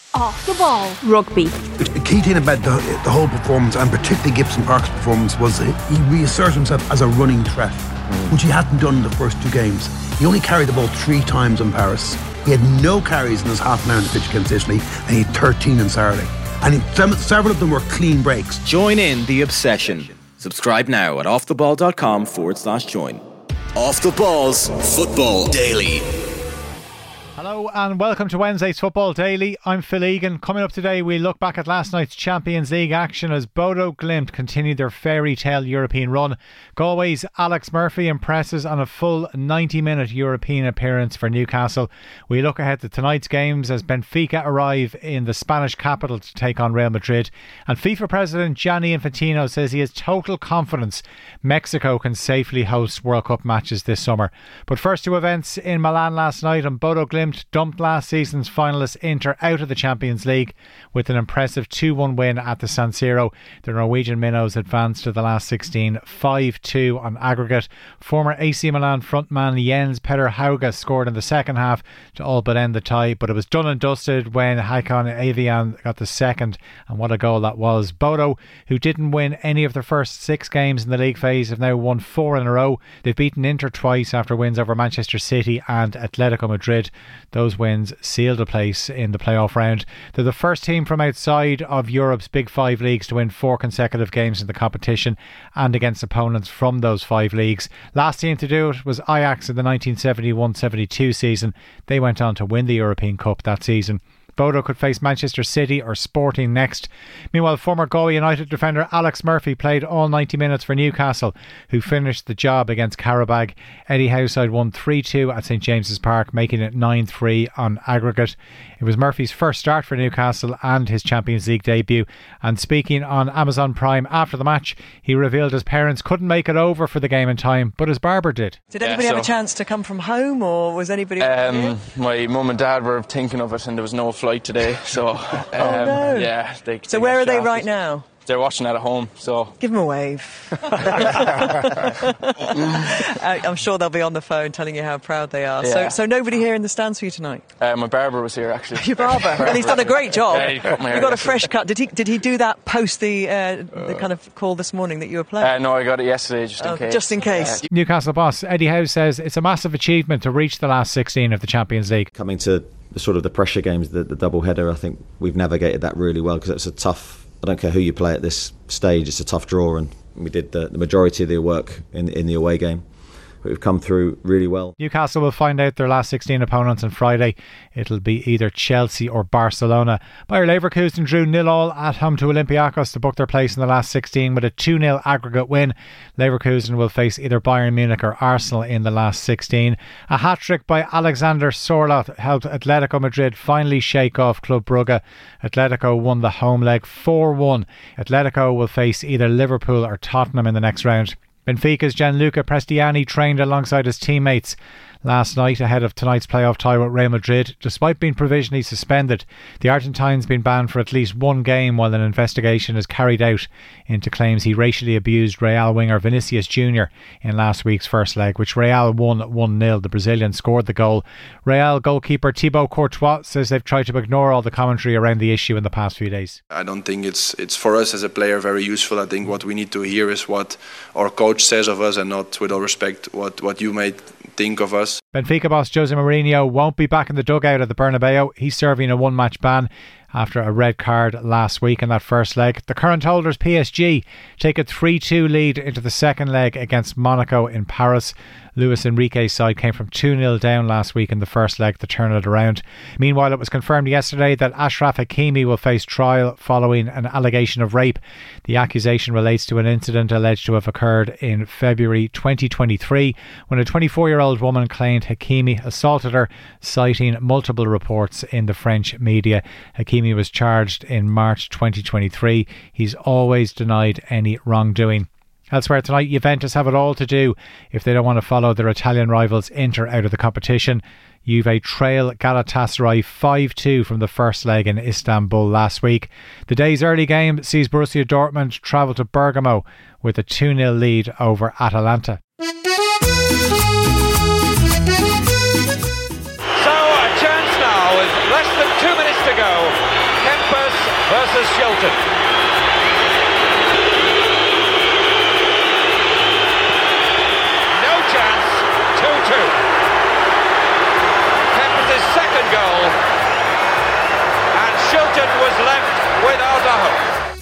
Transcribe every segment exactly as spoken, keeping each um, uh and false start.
Off the Ball Rugby. The key thing about the, the whole performance, and particularly Gibson Park's performance, was he reasserted himself as a running threat, mm. which he hadn't done in the first two games. He only carried the ball three times in Paris. He had no carries in his half an hour on the pitch against Italy, and he had thirteen on Saturday. And he, some, several of them were clean breaks. Join in the obsession. Subscribe now at offtheball.com forward slash join. Off the Balls Football Daily. Hello and welcome to Wednesday's Football Daily. I'm Phil Egan. Coming up today, we look back at last night's Champions League action as Bodo Glimt continued their fairy tale European run. Galway's Alex Murphy impresses on a full ninety minute European appearance for Newcastle. We look ahead to tonight's games as Benfica arrive in the Spanish capital to take on Real Madrid. And FIFA President Gianni Infantino says he has total confidence Mexico can safely host World Cup matches this summer. But first, two events in Milan last night, and Bodo Glimt dumped last season's finalists Inter out of the Champions League with an impressive two one win at the San Siro. The Norwegian Minnows advanced to the last sixteen, five two on aggregate. Former A C Milan frontman Jens Petter Hauge scored in the second half to all but end the tie, but it was done and dusted when Hakan Avian got the second, and what a goal that was. Bodo, who didn't win any of their first six games in the league phase, have now won four in a row. They've beaten Inter twice after wins over Manchester City and Atletico Madrid. Those wins sealed a place in the playoff round. They're the first team from outside of Europe's big five leagues to win four consecutive games in the competition and against opponents from those five leagues. Last team to do it was Ajax in the nineteen seventy-one seventy-two season. They went on to win the European Cup that season. Bodo could face Manchester City or Sporting next. Meanwhile, former Galway United defender Alex Murphy played all ninety minutes for Newcastle, who finished the job against Qarabag. Eddie Houseside won three two at St James's Park, making it nine three on aggregate. It was Murphy's first start for Newcastle and his Champions League debut. And speaking on Amazon Prime after the match, he revealed his parents couldn't make it over for the game in time, but his barber did. Did anybody yeah, so, have a chance to come from home, or was anybody... Um, my mum and dad were thinking of it, and there was no flight today, so um, oh, no. yeah. They, so they where are they shafted. right now? They're watching at home, so give them a wave. I'm sure they'll be on the phone telling you how proud they are. Yeah. So, so nobody here in the stands for you tonight? Uh, my barber was here actually. Your barber, and he's done a great job. Yeah, he cut my hair. You got a fresh cut. Did he? Did he do that post the uh, the kind of call this morning that you were playing? Uh, no, I got it yesterday, just in oh, case. Just in case. Uh, Newcastle boss Eddie Howe says it's a massive achievement to reach the last sixteen of the Champions League. Coming to the sort of the pressure games, the, the double header, I think we've navigated that really well because it's a tough. I don't care who you play at this stage, it's a tough draw, and we did the, the majority of the work in in the away game. But we've come through really well. Newcastle will find out their last sixteen opponents on Friday. It'll be either Chelsea or Barcelona. Bayer Leverkusen drew nil all at home to Olympiacos to book their place in the last sixteen with a two nil aggregate win. Leverkusen will face either Bayern Munich or Arsenal in the last sixteen. A hat-trick by Alexander Sorloth helped Atletico Madrid finally shake off Club Brugge. Atletico won the home leg four one. Atletico will face either Liverpool or Tottenham in the next round. Benfica's Gianluca Prestiani trained alongside his teammates last night ahead of tonight's playoff tie with Real Madrid. Despite being provisionally suspended, the Argentine's been banned for at least one game while an investigation is carried out into claims he racially abused Real winger Vinicius Junior in last week's first leg, which Real won one nil. The Brazilian scored the goal. Real goalkeeper Thibaut Courtois says they've tried to ignore all the commentary around the issue in the past few days. I don't think it's it's for us as a player very useful. I think what we need to hear is what our coach says of us, and not, with all respect, what, what you may think of us. Benfica boss Jose Mourinho won't be back in the dugout at the Bernabeu. He's serving a one-match ban after a red card last week in that first leg. The current holders P S G take a three two lead into the second leg against Monaco in Paris. Luis Enrique's side came from two nil down last week in the first leg to turn it around. Meanwhile, it was confirmed yesterday that Achraf Hakimi will face trial following an allegation of rape. The accusation relates to an incident alleged to have occurred in February twenty twenty-three when a twenty-four-year-old woman claimed Hakimi assaulted her, citing multiple reports in the French media. Hakimi was charged in March twenty twenty-three. He's always denied any wrongdoing. Elsewhere tonight, Juventus have it all to do if they don't want to follow their Italian rivals Inter out of the competition. Juve trail Galatasaray five two from the first leg in Istanbul last week. The day's early game sees Borussia Dortmund travel to Bergamo with a two nil lead over Atalanta. So a chance now with less than two minutes to go. Shilton. No chance, two two. Kemp's second goal, and Shilton was left without a hope.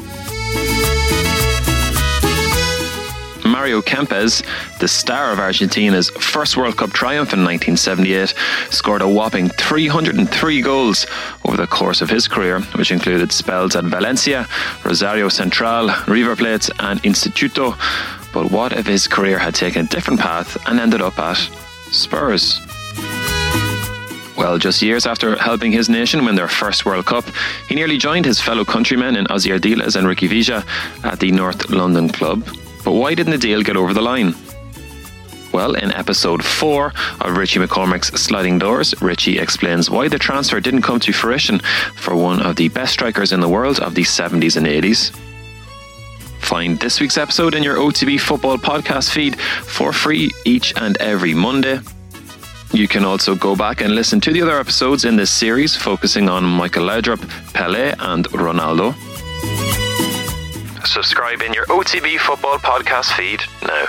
Mario Kempes, the star of Argentina's first World Cup triumph in nineteen seventy-eight, scored a whopping three hundred three goals over the course of his career, which included spells at Valencia, Rosario Central, River Plate and Instituto. But what if his career had taken a different path and ended up at Spurs? Well, just years after helping his nation win their first World Cup, he nearly joined his fellow countrymen in Ozzy Ardiles and Ricky Villa at the North London club. But why didn't the deal get over the line? Well, in episode four of Richie McCormick's Sliding Doors, Richie explains why the transfer didn't come to fruition for one of the best strikers in the world of the seventies and eighties. Find this week's episode in your O T B Football podcast feed for free each and every Monday. You can also go back and listen to the other episodes in this series focusing on Michael Laudrup, Pelé and Ronaldo. Subscribe in your O T B Football podcast feed now.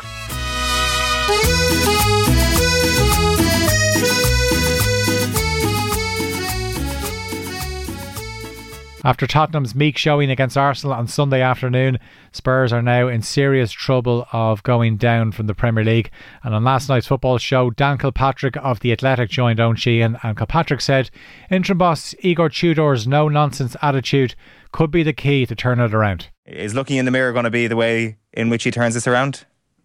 After Tottenham's meek showing against Arsenal on Sunday afternoon, Spurs are now in serious trouble of going down from the Premier League. And on last night's football show, Dan Kilpatrick of The Athletic joined Owen Sheehan, and Kilpatrick said interim boss Igor Tudor's no-nonsense attitude could be the key to turn it around. Is looking in the mirror going to be the way in which he turns this around?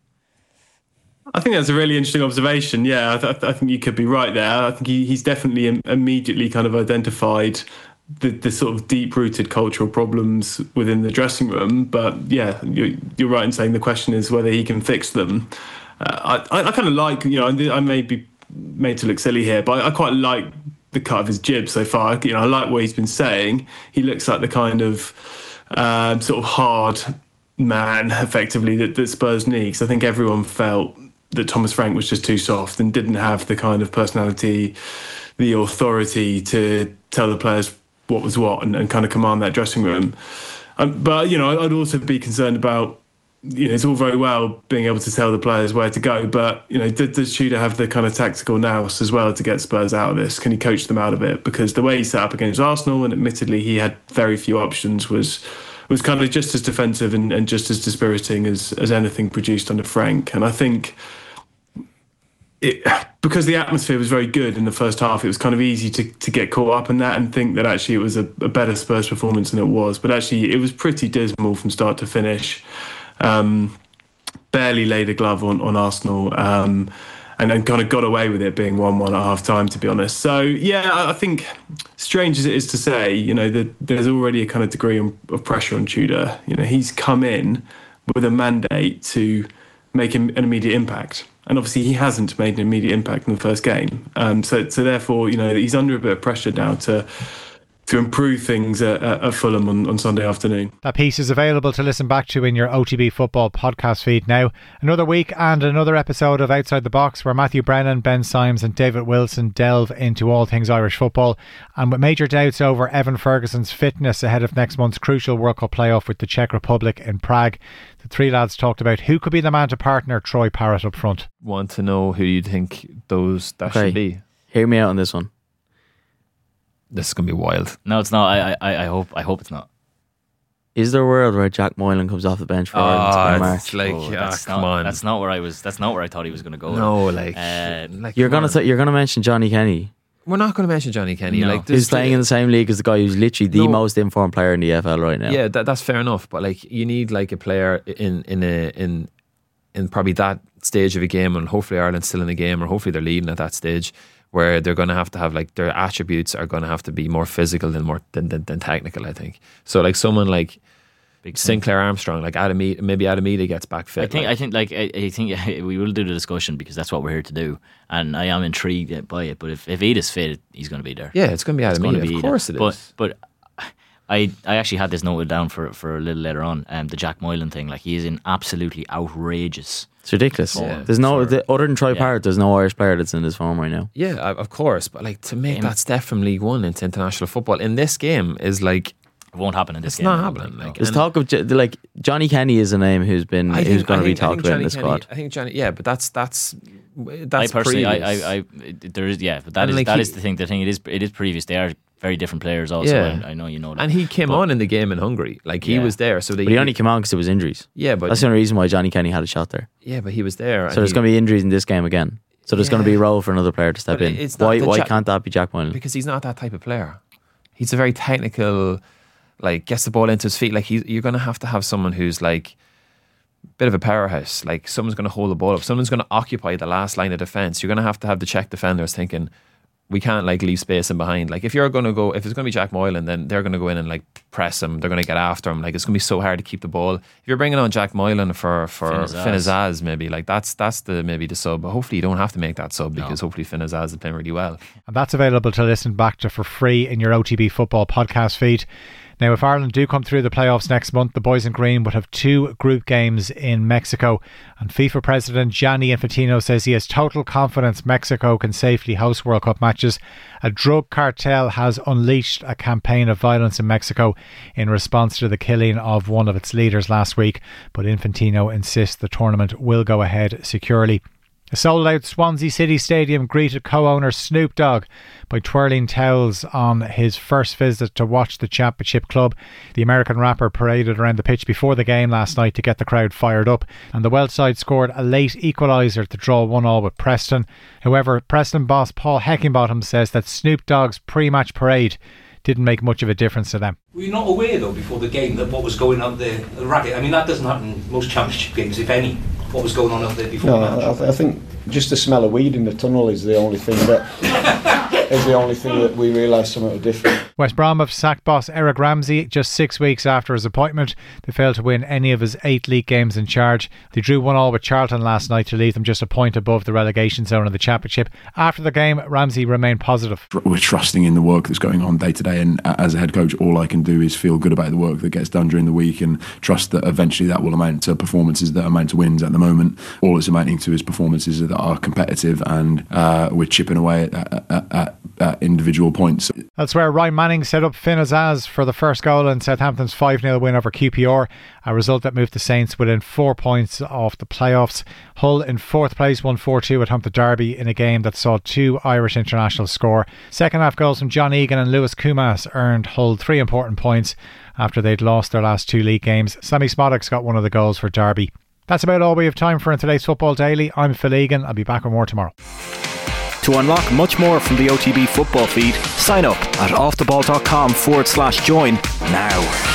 I think that's a really interesting observation. Yeah, I, th- I think you could be right there. I think he, he's definitely im- immediately kind of identified the, the sort of deep-rooted cultural problems within the dressing room. But yeah, you're, you're right in saying the question is whether he can fix them. Uh, I, I kind of like, you know, I may be made to look silly here, but I, I quite like the cut of his jib so far. You know, I like what he's been saying. He looks like the kind of uh, sort of hard man, effectively, that, that Spurs need. Because I think everyone felt that Thomas Frank was just too soft and didn't have the kind of personality, the authority to tell the players what was what and, and kind of command that dressing room. Um, but, you know, I'd also be concerned about, you know, it's all very well being able to tell the players where to go, but, you know, does, does Tudor have the kind of tactical nous as well to get Spurs out of this? Can he coach them out of it? Because the way he set up against Arsenal, and admittedly he had very few options, was was kind of just as defensive and, and just as dispiriting as, as anything produced under Frank. And I think it, because the atmosphere was very good in the first half, it was kind of easy to, to get caught up in that and think that actually it was a, a better Spurs performance than it was. But actually it was pretty dismal from start to finish. Um, barely laid a glove on, on Arsenal um, and then kind of got away with it being one one at half time, to be honest. So, yeah, I think, strange as it is to say, you know, that there's already a kind of degree of pressure on Tudor. You know, he's come in with a mandate to make an immediate impact. And obviously he hasn't made an immediate impact in the first game. Um, so, so therefore, you know, he's under a bit of pressure now to to improve things at, at Fulham on, on Sunday afternoon. That piece is available to listen back to in your O T B Football podcast feed now. Another week and another episode of Outside the Box where Matthew Brennan, Ben Symes and David Wilson delve into all things Irish football, and with major doubts over Evan Ferguson's fitness ahead of next month's crucial World Cup playoff with the Czech Republic in Prague. The three lads talked about who could be the man to partner Troy Parrott up front. Want to know who you think those that okay. should be? Hear me out on this one. This is going to be wild. No, it's not. I, I, I hope. I hope it's not. Is there a world where Jack Moylan comes off the bench for Ireland? Oh, it's like, oh, ah, that's come not, on. That's not where I was. That's not where I thought he was going to go. No, like, uh, like you're gonna th- you're gonna mention Johnny Kenny. We're not going to mention Johnny Kenny. No. Like, who's playing in the same league as the guy who's literally the no. most informed player in the E F L right now. Yeah, that, that's fair enough. But like, you need like a player in in a in in probably that stage of a game, and hopefully Ireland's still in the game, or hopefully they're leading at that stage, where they're going to have to have like their attributes are going to have to be more physical than more than, than, than technical, I think. So like someone like Big Sinclair Armstrong, like Adam Eady, maybe Adam Eady gets back fit. I think like. I think like I, I think we will do the discussion because that's what we're here to do, and I am intrigued by it. But if if Eady's fit, he's going to be there. Yeah, it's going to be Adam Eady. Of course it is. But but I I actually had this noted down for for a little later on. Um, the Jack Moylan thing, like he is in absolutely outrageous. It's ridiculous. Yeah, there's no, sure. the, other than Troy yeah. Parrott, there's no Irish player that's in this form right now. Yeah, of course. But like to make yeah. that step from League One into international football in this game is like It won't happen in this it's game. not happening. Like, There's talk of like Johnny Kenny is a name who's been I think, who's going to be think, talked about in the Kenny, squad. I think Johnny, yeah, but that's that's that's I personally, I, previous. I, I, there is, yeah, but that And is like that he- is the thing. The thing it is, it is previous. They are very different players. Also, Yeah. I, I know you know that. And he came But- on in the game in Hungary. Like he Yeah. was there, so they, But he only came on because there was injuries. Yeah, but that's the only reason why Johnny Kenny had a shot there. yeah, but he was there. So there's going to be injuries in this game again. So there's going to be a role for another player to step But in. it's not Why the why Jack- can't that be Jack Moylan? because he's not that type of player. He's a very technical, like gets the ball into his feet. Like he's, you're going to have to have someone who's like a bit of a powerhouse. Like someone's going to hold the ball up. Someone's going to occupy the last line of defense. You're going to have to have the Czech defenders thinking, we can't like leave space in behind. Like if you're going to go, if it's going to be Jack Moylan, then they're going to go in and like press him. They're going to get after him. Like it's going to be so hard to keep the ball. If you're bringing on Jack Moylan for for Finnazaz. Finnazaz, maybe like that's that's the maybe the sub. But hopefully you don't have to make that sub because hopefully Finnazaz is playing really well. And that's available to listen back to for free in your O T B Football podcast feed. Now, if Ireland do come through the playoffs next month, the boys in green would have two group games in Mexico. And FIFA President Gianni Infantino says he has total confidence Mexico can safely host World Cup matches. A drug cartel has unleashed a campaign of violence in Mexico in response to the killing of one of its leaders last week. But Infantino insists the tournament will go ahead securely. A sold-out Swansea City Stadium greeted co-owner Snoop Dogg by twirling towels on his first visit to watch the Championship club. The American rapper paraded around the pitch before the game last night to get the crowd fired up, and the Welsh side scored a late equaliser to draw one all with Preston. However, Preston boss Paul Heckingbottom says that Snoop Dogg's pre-match parade didn't make much of a difference to them. Were you not aware, though, before the game that what was going on there, the racket? I mean, that doesn't happen in most Championship games, if any. What was going on out there before No, the match? I, th- I think just the smell of weed in the tunnel is the only thing that is the only thing that we realised something was different. West Brom have sacked boss Eric Ramsey just six weeks after his appointment. They failed to win any of his eight league games in charge. They drew one all with Charlton last night to leave them just a point above the relegation zone of the Championship. After the game, Ramsey remained positive. We're trusting in the work that's going on day to day, and as a head coach, all I can do is feel good about the work that gets done during the week and trust that eventually that will amount to performances that amount to wins. At the moment, all it's amounting to is performances that are competitive, and uh, we're chipping away at, at, at, at individual points. Elsewhere, Ryan Manning set up Finn Azaz for the first goal in Southampton's five nil win over Q P R, a result that moved the Saints within four points of the playoffs. Hull in fourth place won four two at home to Derby in a game that saw two Irish internationals score. Second half goals from John Egan and Lewis Kumas earned Hull three important points after they'd lost their last two league games. Sammy Smoddock's got one of the goals for Derby. That's about all we have time for in today's Football Daily. I'm Phil Egan. I'll be back with more tomorrow. To unlock much more from the O T B football feed, sign up at offtheball.com forward slash join now.